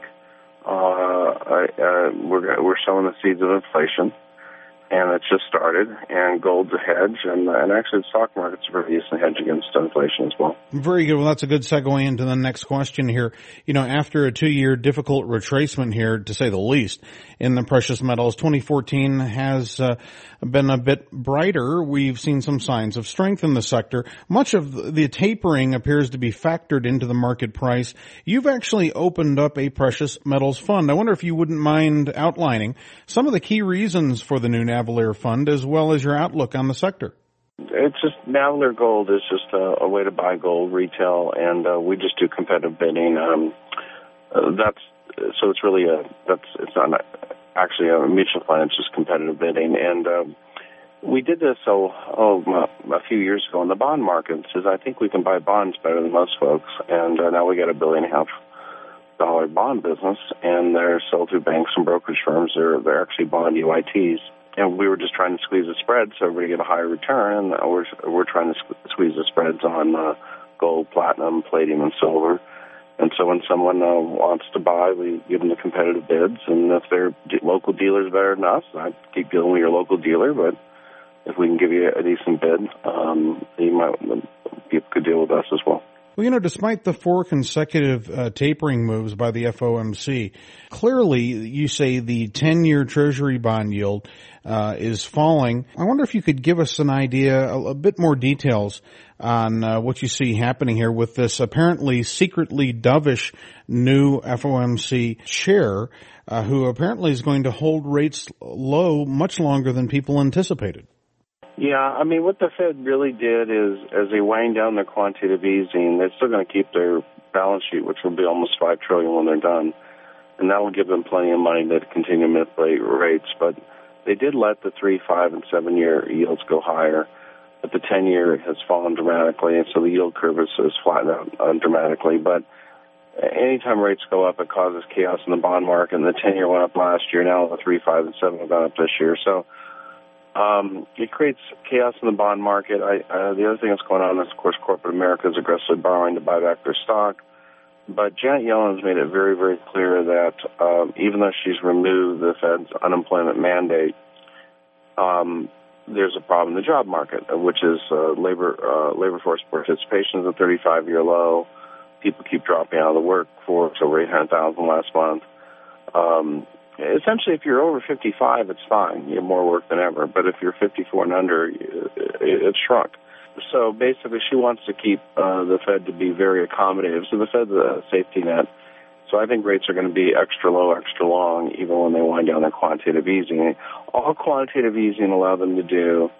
Uh, uh, we're we're showing the seeds of inflation, and it's just started. And gold's a hedge, and and actually the stock market's a very decent hedge against inflation as well. Very good. Well, that's a good segue into the next question here. You know, after a two-year difficult retracement here, to say the least, in the precious metals, twenty fourteen has uh, been a bit brighter. We've seen some signs of strength in the sector. Much of the tapering appears to be factored into the market price. You've actually opened up a precious metals fund. I wonder if you wouldn't mind outlining some of the key reasons for the new Navalier fund, as well as your outlook on the sector. It's just Navalier Gold is just a, a way to buy gold retail, and uh, we just do competitive bidding. Um, uh, that's so it's really a that's it's not actually a mutual fund. It's just competitive bidding, and um, we did this so oh a few years ago in the bond market. It says I think we can buy bonds better than most folks, and uh, now we got a billion and a half dollar bond business, and they're sold through banks and brokerage firms. They're they're actually bond U I Ts. And we were just trying to squeeze the spread so everybody get a higher return. And we're we're trying to squeeze the spreads on uh, gold, platinum, palladium, and silver. And so when someone uh, wants to buy, we give them the competitive bids. And if their de- local dealer's better than us, I keep dealing with your local dealer. But if we can give you a decent bid, um, you might people could deal with us as well. Well, you know, despite the four consecutive uh, tapering moves by the F O M C, clearly you say the ten-year Treasury bond yield uh, is falling. I wonder if you could give us an idea, a, a bit more details on uh, what you see happening here with this apparently secretly dovish new F O M C chair, uh, who apparently is going to hold rates low much longer than people anticipated. Yeah, I mean, what the Fed really did is, as they wind down their quantitative easing, they're still going to keep their balance sheet, which will be almost five trillion dollars when they're done, and that will give them plenty of money to continue to manipulate rates. But they did let the three, five, and seven-year yields go higher, but the ten-year has fallen dramatically, and so the yield curve is, is flattened out uh, dramatically. But anytime rates go up, it causes chaos in the bond market, and the ten-year went up last year. Now the three, five, and seven have gone up this year. So Um, it creates chaos in the bond market. I, uh, the other thing that's going on is, of course, corporate America is aggressively borrowing to buy back their stock. But Janet Yellen has made it very, very clear that um, even though she's removed the Fed's unemployment mandate, um, there's a problem in the job market, which is uh, labor uh, labor force participation is a thirty-five-year low. People keep dropping out of the workforce, over eight hundred thousand last month. Um, Essentially, if you're over fifty-five, it's fine. You have more work than ever. But if you're fifty-four and under, it's shrunk. So basically, she wants to keep uh, the Fed to be very accommodative. So the Fed's a safety net. So I think rates are going to be extra low, extra long, even when they wind down their quantitative easing. All quantitative easing allowed them to do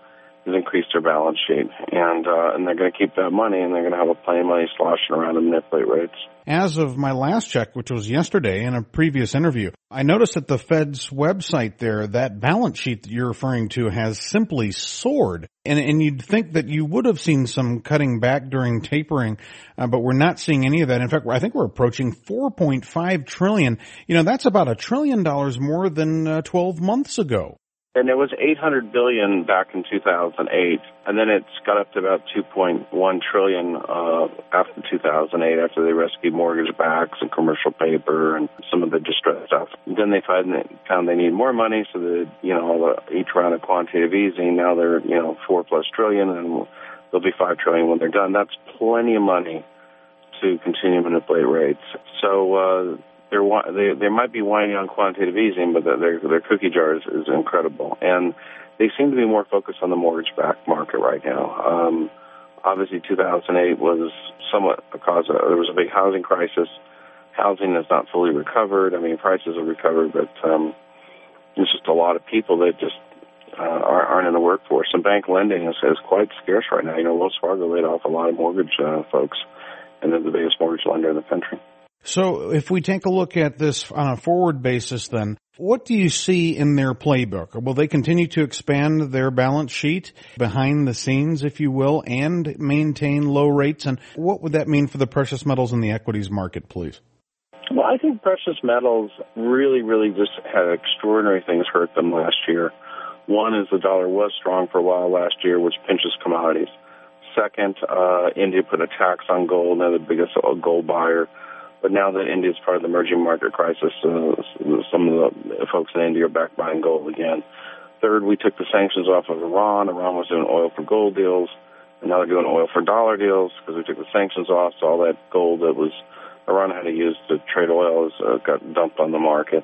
is increase their balance sheet. And uh, and they're going to keep that money, and they're going to have a plenty of money sloshing around to manipulate rates. As of my last check, which was yesterday in a previous interview, I noticed that the Fed's website there, that balance sheet that you're referring to has simply soared. And, and you'd think that you would have seen some cutting back during tapering, uh, but we're not seeing any of that. In fact, I think we're approaching four point five trillion dollars. You know, that's about a trillion dollars more than uh, twelve months ago. And it was eight hundred billion dollars back in two thousand eight, and then it's got up to about two point one trillion dollars uh, after two thousand eight, after they rescued mortgage backs and commercial paper and some of the distressed stuff. Then they found, found they need more money, so that, you know, all the, each round of quantitative easing, now they're, you know, four plus trillion, and they'll be five trillion when they're done. That's plenty of money to continue to manipulate rates. So, uh, They're, they, they might be whining on quantitative easing, but their, their cookie jar is, is incredible. And they seem to be more focused on the mortgage-backed market right now. Um, obviously, two thousand eight was somewhat a cause of, there was a big housing crisis. Housing has not fully recovered. I mean, prices have recovered, but um, there's just a lot of people that just uh, aren't in the workforce. And bank lending is, is quite scarce right now. You know, Wells Fargo laid off a lot of mortgage uh, folks, and they're the biggest mortgage lender in the country. So if we take a look at this on a forward basis, then what do you see in their playbook? Will they continue to expand their balance sheet behind the scenes, if you will, and maintain low rates? And what would that mean for the precious metals and the equities market, please? Well, I think precious metals really, really just had extraordinary things hurt them last year. One is the dollar was strong for a while last year, which pinches commodities. Second, uh, India put a tax on gold. They're the biggest gold buyer. But now that India is part of the emerging market crisis, uh, some of the folks in India are back buying gold again. Third, we took the sanctions off of Iran. Iran was doing oil for gold deals, and now they're doing oil for dollar deals because we took the sanctions off. So all that gold that was Iran had to use to trade oil has uh, got dumped on the market.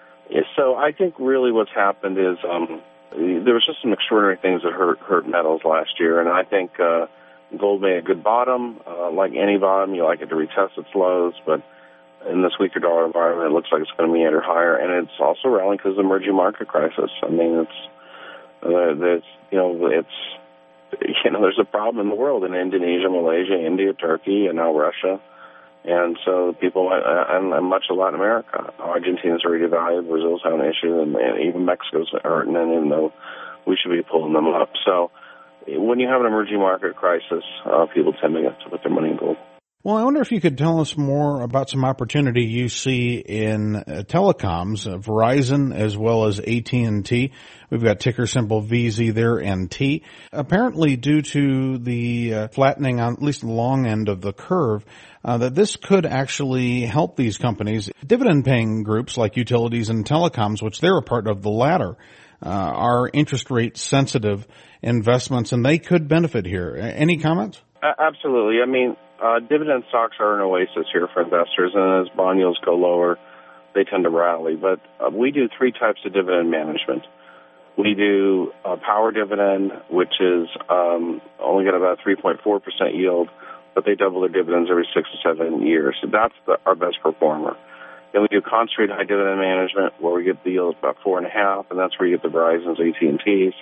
So I think really what's happened is um, there was just some extraordinary things that hurt hurt metals last year, and I think uh, gold made a good bottom. Uh, like any bottom, you like it to retest its lows, but in this weaker dollar environment, it looks like it's going to meander higher, and it's also rallying because of the emerging market crisis. I mean, it's, uh, it's you know, it's you know, there's a problem in the world in Indonesia, Malaysia, India, Turkey, and now Russia, and so people, uh, and, and much of Latin America, Argentina's already devalued, Brazil's having an issue, and, and even Mexico's hurting, and even though we should be pulling them up, so. When you have an emerging market crisis, uh, people tend to, to put their money in gold. Well, I wonder if you could tell us more about some opportunity you see in uh, telecoms, uh, Verizon as well as A T and T. We've got ticker symbol V Z there and T. Apparently, due to the uh, flattening on at least the long end of the curve, uh, that this could actually help these companies. Dividend-paying groups like utilities and telecoms, which they're a part of the latter, uh, are interest rate sensitive investments, and they could benefit here. Any comments? Uh, absolutely. I mean, uh, dividend stocks are an oasis here for investors, and as bond yields go lower, they tend to rally. But uh, we do three types of dividend management. We do a power dividend, which is um, only got about three point four percent yield, but they double their dividends every six to seven years. So that's the, our best performer. Then we do concentrated high dividend management, where we get the yield about four and a half, and that's where you get the Verizons, A T and T's.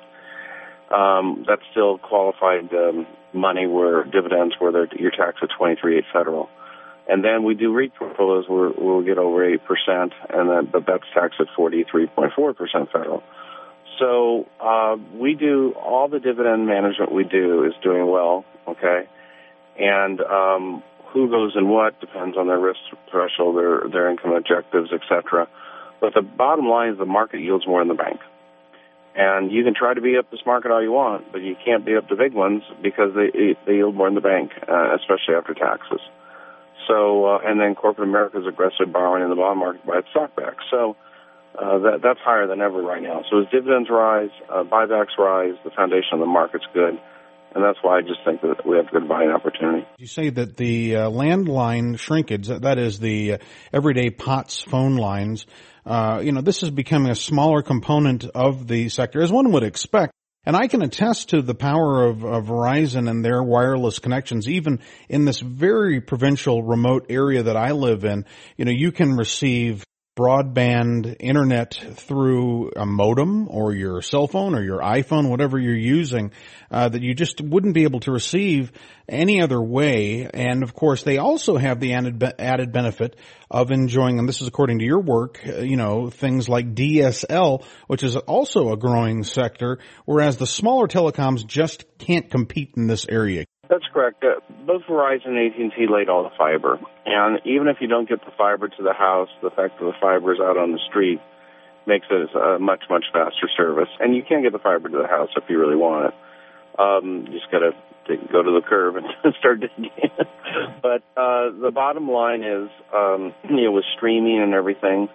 Um, that's still qualified um, money where dividends where you're taxed at twenty-three point eight federal. And then we do REIT portfolios where we'll get over eight percent, and then, but that's taxed at forty-three point four percent federal. So uh, we do all the dividend management we do is doing well, okay? And um, who goes in what depends on their risk threshold, their, their income objectives, et cetera. But the bottom line is the market yields more in the bank. And you can try to beat up this market all you want, but you can't beat up the big ones because they they yield more in the bank, uh, especially after taxes. So, uh, and then corporate America is aggressively borrowing in the bond market to buy its stock back. So uh, that that's higher than ever right now. So as dividends rise, uh, buybacks rise, the foundation of the market's good. And that's why I just think that we have a good buying opportunity. You say that the uh, landline shrinkage, that is the uh, everyday P O T S phone lines, uh, you know, this is becoming a smaller component of the sector, as one would expect. And I can attest to the power of, of Verizon and their wireless connections, even in this very provincial remote area that I live in. You know, you can receive broadband internet through a modem or your cell phone or your iPhone, whatever you're using, uh, that you just wouldn't be able to receive any other way. And of course, they also have the added, added benefit of enjoying, and this is according to your work, uh, you know, things like D S L, which is also a growing sector, whereas the smaller telecoms just can't compete in this area. That's correct. Uh, both Verizon and A T and T laid all the fiber. And even if you don't get the fiber to the house, the fact that the fiber is out on the street makes it a much, much faster service. And you can get the fiber to the house if you really want it. Um, you just got to go to the curb and start digging. But uh, the bottom line is, um, you know, with streaming and everything,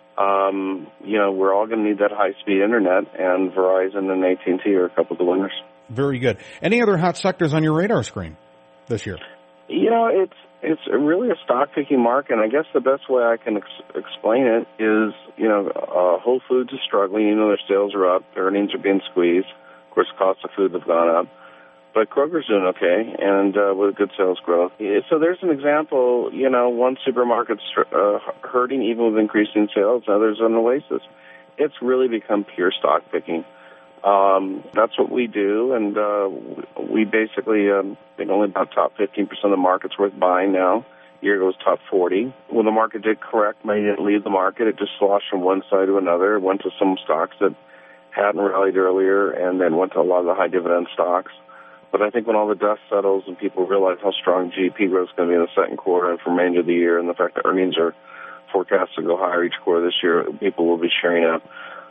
um, you know, we're all going to need that high-speed internet, and Verizon and A T and T are a couple of the winners. Very good. Any other hot sectors on your radar screen this year? You know, it's it's really a stock-picking market, and I guess the best way I can ex- explain it is, you know, uh, Whole Foods is struggling. You know, their sales are up, their earnings are being squeezed. Of course, costs of food have gone up. But Kroger's doing okay, and uh, with good sales growth. So there's an example, you know, one supermarket's uh, hurting even with increasing sales, others on the oasis. It's really become pure stock-picking. Um, that's what we do, and uh, we basically um, think only about top fifteen percent of the market's worth buying now. A year ago it was top forty. When the market did correct, maybe it didn't leave the market. It just sloshed from one side to another. It went to some stocks that hadn't rallied earlier, and then went to a lot of the high-dividend stocks. But I think when all the dust settles and people realize how strong G D P growth is going to be in the second quarter and for the remainder of the year, and the fact that earnings are forecast to go higher each quarter this year, people will be sharing up.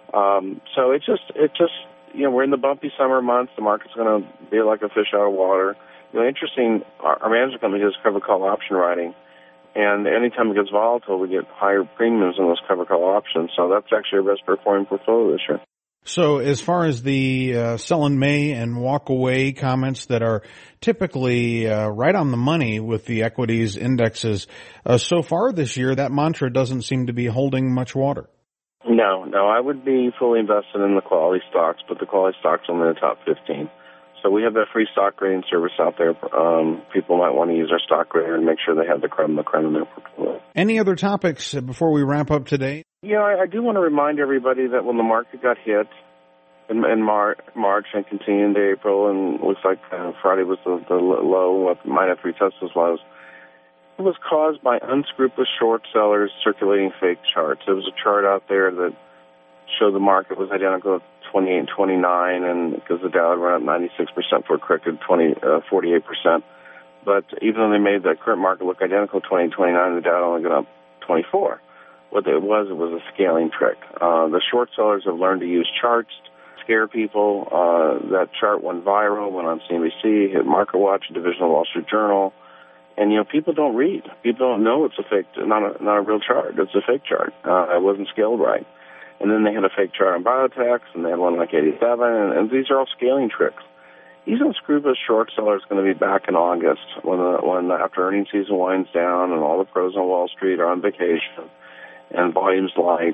Um, so it just, it just, you know, we're in the bumpy summer months. The market's going to be like a fish out of water. You know, interesting, our, our management company does cover call option writing, and anytime it gets volatile, we get higher premiums on those cover call options. So that's actually our best performing portfolio this year. So as far as the uh, sell in May and walk away comments that are typically uh, right on the money with the equities indexes, uh, so far this year, that mantra doesn't seem to be holding much water. No, no, I would be fully invested in the quality stocks, but the quality stocks are only in the top fifteen. So we have that free stock grading service out there. Um, people might want to use our stock grader and make sure they have the creme de la creme in their portfolio. Any other topics before we wrap up today? You know, I, I do want to remind everybody that when the market got hit in, in Mar- March and continued into April, and it looks like uh, Friday was the, the low, minus three Tesla's lows, it was caused by unscrupulous short sellers circulating fake charts. There was a chart out there that showed the market was identical to twenty-eight and twenty-nine, and because the Dow had run up ninety-six percent for a corrected twenty, uh, forty-eight percent. But even though they made the current market look identical to twenty and twenty-nine, the Dow only got up twenty-four. What it was, it was a scaling trick. Uh, the short sellers have learned to use charts to scare people. Uh, that chart went viral, went on C N B C, hit MarketWatch, a division of Wall Street Journal. And, you know, people don't read. People don't know it's a fake, not a, not a real chart. It's a fake chart. Uh, it wasn't scaled right. And then they had a fake chart on biotech, and they had one like eighty-seven, and, and these are all scaling tricks. These unscrupulous short sellers are going to be back in August when, the, when after earnings season winds down and all the pros on Wall Street are on vacation and volume's light.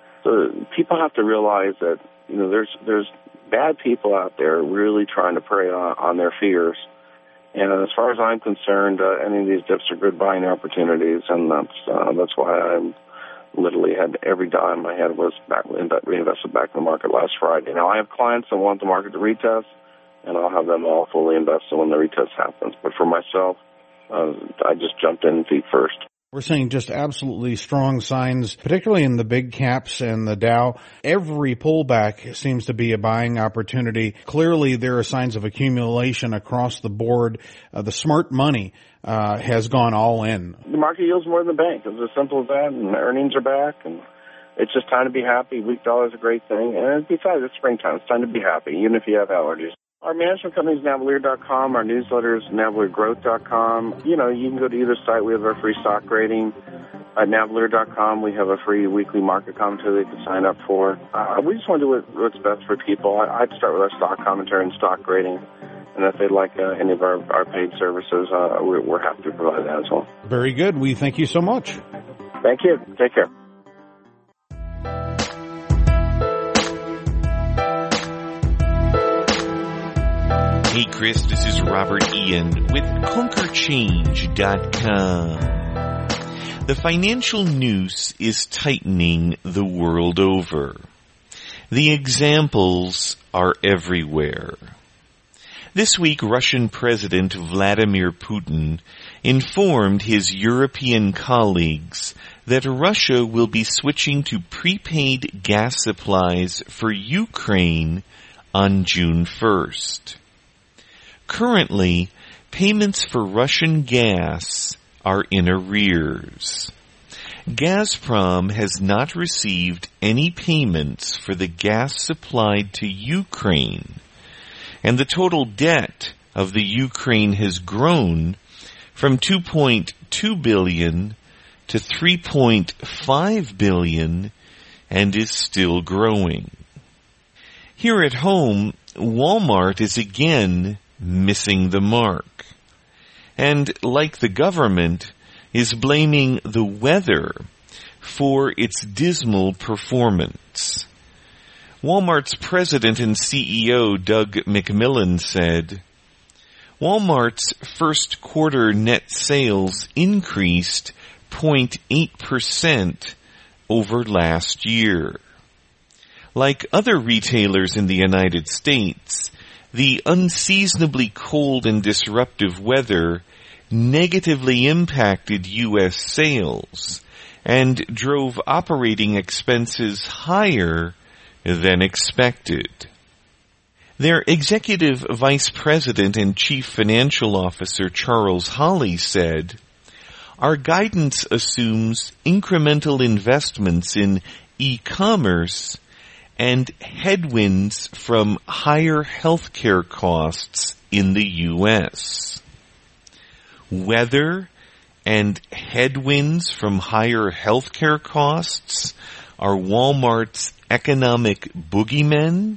So people have to realize that, you know, there's there's bad people out there really trying to prey on, on their fears. And as far as I'm concerned, uh, any of these dips are good buying opportunities, and that's uh, that's why I'm literally had every dime I had was back reinvested back in the market last Friday. Now I have clients that want the market to retest, and I'll have them all fully invested when the retest happens. But for myself, uh, I just jumped in feet first. We're seeing just absolutely strong signs, particularly in the big caps and the Dow. Every pullback seems to be a buying opportunity. Clearly, there are signs of accumulation across the board. Uh, the smart money uh, has gone all in. The market yields more than the bank. It's as simple as that, and the earnings are back, and it's just time to be happy. Weak dollar is a great thing. And besides, it's springtime. It's time to be happy, even if you have allergies. Our management company is Navalier dot com. Our newsletter is Navalier Growth dot com. You know, you can go to either site. We have our free stock rating. At Navalier dot com, we have a free weekly market commentary they can sign up for. Uh, we just want to do what, what's best for people. I, I'd start with our stock commentary and stock rating. And if they'd like uh, any of our, our paid services, uh, we're, we're happy to provide that as well. Very good. We thank you so much. Thank you. Take care. Hey Chris, this is Robert Ian with Conquer Change dot com. The financial noose is tightening the world over. The examples are everywhere. This week, Russian President Vladimir Putin informed his European colleagues that Russia will be switching to prepaid gas supplies for Ukraine on June first. Currently, payments for Russian gas are in arrears. Gazprom has not received any payments for the gas supplied to Ukraine, and the total debt of the Ukraine has grown from two point two billion dollars to three point five billion dollars and is still growing. Here at home, Walmart is again missing the mark, and like the government, is blaming the weather for its dismal performance. Walmart's president and C E O, Doug McMillon, said, Walmart's first quarter net sales increased zero point eight percent over last year. Like other retailers in the United States, the unseasonably cold and disruptive weather negatively impacted U S sales and drove operating expenses higher than expected. Their executive vice president and chief financial officer, Charles Holley, said, our guidance assumes incremental investments in e-commerce and headwinds from higher healthcare costs in the U S. Weather and headwinds from higher healthcare costs are Walmart's economic boogeymen?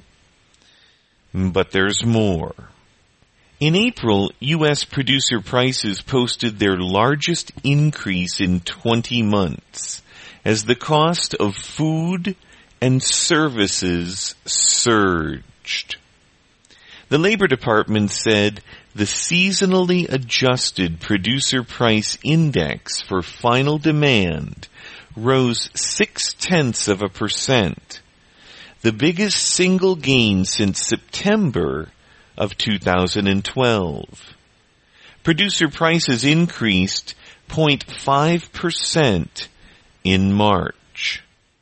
But there's more. In April, U S producer prices posted their largest increase in twenty months as the cost of food and services surged. The Labor Department said the seasonally adjusted producer price index for final demand rose six-tenths of a percent, the biggest single gain since September of two thousand twelve. Producer prices increased zero point five percent in March.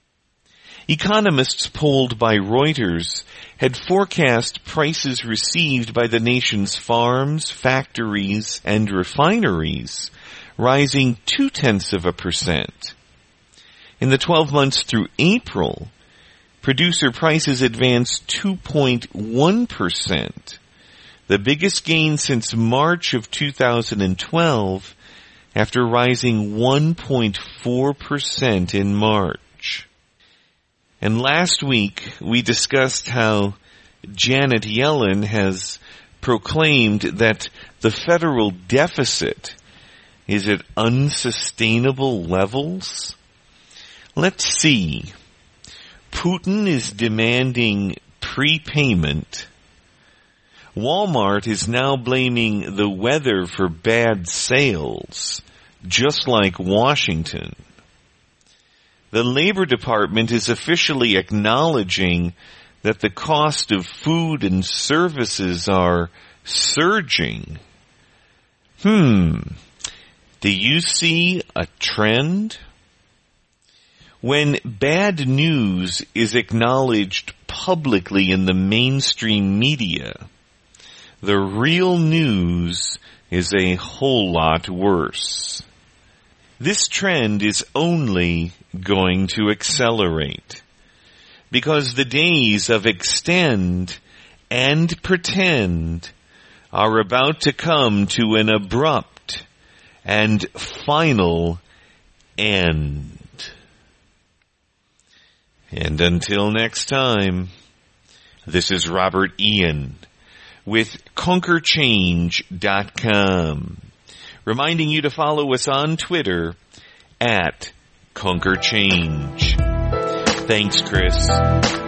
Economists polled by Reuters had forecast prices received by the nation's farms, factories, and refineries rising two-tenths of a percent. In the twelve months through April, producer prices advanced two point one percent, the biggest gain since March of two thousand twelve, after rising one point four percent in March. And last week, we discussed how Janet Yellen has proclaimed that the federal deficit is at unsustainable levels. Let's see. Putin is demanding prepayment. Walmart is now blaming the weather for bad sales, just like Washington. The Labor Department is officially acknowledging that the cost of food and services are surging. Hmm. Do you see a trend? When bad news is acknowledged publicly in the mainstream media, the real news is a whole lot worse. This trend is only going to accelerate, because the days of extend and pretend are about to come to an abrupt and final end. And until next time, this is Robert Ian with Conquer Change dot com, reminding you to follow us on Twitter at Conquer Change. Thanks, Chris.